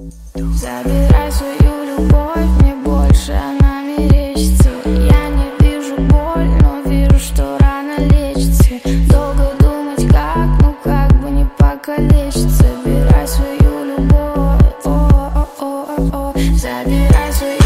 Забирай свою любовь, мне больше она мерещится. Я не вижу боль, но вижу, что рана лечится. Долго думать как, ну как бы не покалечиться. Забирай свою любовь, забирай свою